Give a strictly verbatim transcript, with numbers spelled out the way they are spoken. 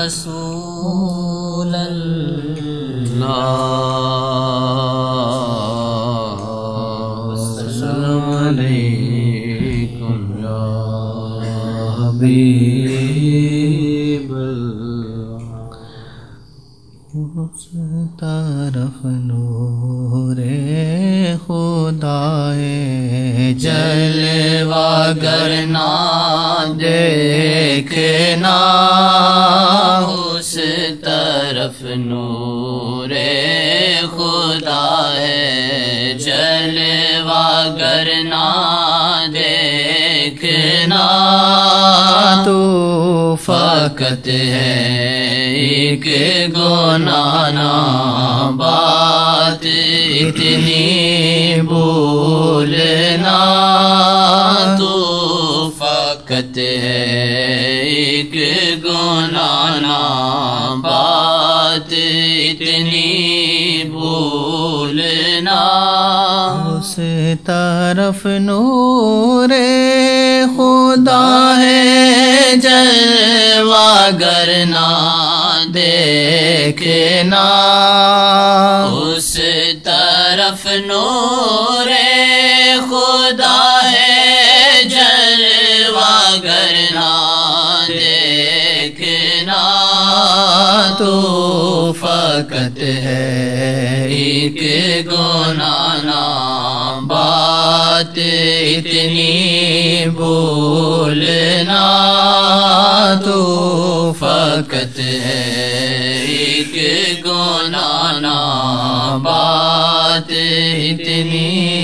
رسول اللہ السلام علیکم یا حبیب اللہ اس طرف نور خدا ہے جلوہ گر نہ دیکھنا اس طرف نور خدا ہے جلوہ گر نہ دیکھنا تو فقط ہے ایک گنانا بات اتنی بولنا تو فقط ہے ایک گنانا بات اتنی بولنا اس طرف نور خدا ہے جلوہ گر نہ دیکھنا اس طرف نور خدا ہے جلوہ گر نہ دیکھنا تو فقط ہے ایک گنانا بات اتنی بولنا تو فقط ہے ایک گنانا بات اتنی